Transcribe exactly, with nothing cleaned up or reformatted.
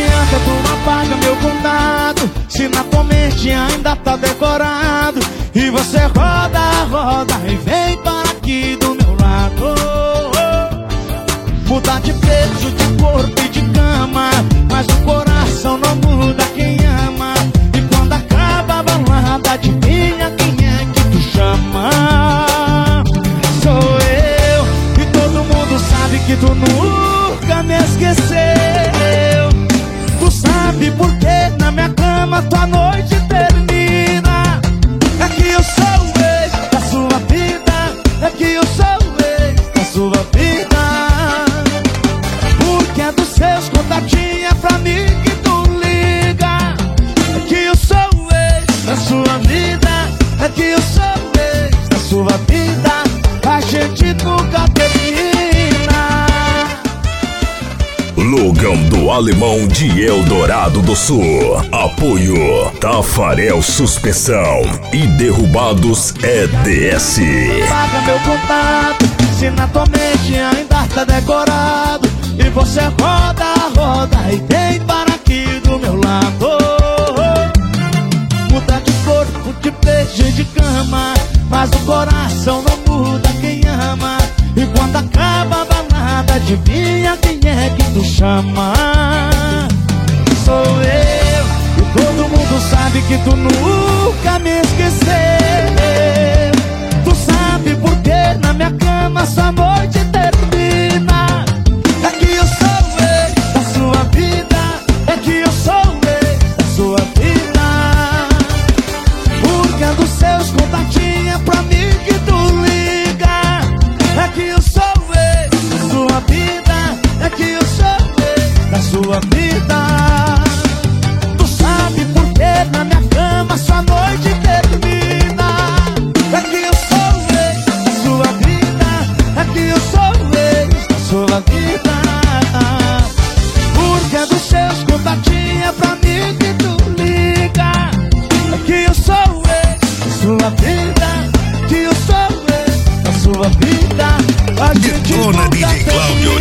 adianta tu apaga meu contato, se na tua mente ainda tá decorado. E você roda, roda e vem para aqui do meu lado. Muda de peso, de corpo e de cama, mas o coração não muda quem ama. E quando acaba a balada, adivinha quem é que tu chama? Sou eu, e todo mundo sabe que tu nunca me esqueceu. Tu sabe por que na minha cama tua noite termina. É que eu sou o ex da sua vida, é que eu sou o ex da sua vida. Porque é dos seus contatinhos, é pra mim que tu liga. É que eu sou o ex da sua vida, é que eu sou o ex da sua vida. A gente nunca termina. Logão do Alemão de Eldorado do Sul. Apoio Tafarel Suspensão e Derrubados E D S. Paga meu contato, se na tua mente ainda tá decorado. E você roda, roda e vem para aqui do meu lado. Muda de corpo, de beijo e de cama, mas o coração não muda quem ama. E quando acaba a balada, adivinha quem é que tu chama? Sou eu, e todo mundo sabe que tu nunca me esqueceu. Tu sabe por que na minha cama sua noite termina. É que eu sou o ex da sua vida, é que eu sou o ex da sua vida. Porque é dos seus contatinhos, é pra mim que tu liga. É que eu sou o ex da sua vida, é que eu sou o ex da sua vida. Tu sabe por que na minha cama sua noite termina. É que eu sou o ex da sua vida, é que eu sou o ex da sua vida. Porque é dos seus contatinhos, é pra mim que tu liga. É que eu sou o ex da sua vida, que eu sou o ex da sua vida. A gente Detona nunca D J Cláudio.